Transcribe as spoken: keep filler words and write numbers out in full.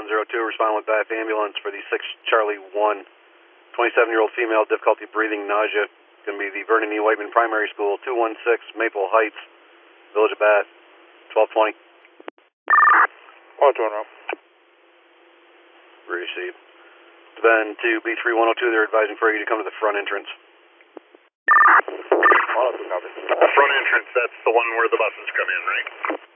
one zero two, respond with Bath ambulance for the six Charlie one, twenty-seven-year-old female, difficulty breathing, nausea. Going to be the Vernon E. Whiteman Primary School, two one six Maple Heights, Village of Bath, twelve twenty. one twenty. Received. Then to B three one oh two, they're advising for you to come to the front entrance. one oh two, copy. The front entrance, that's the one where the buses come in, right?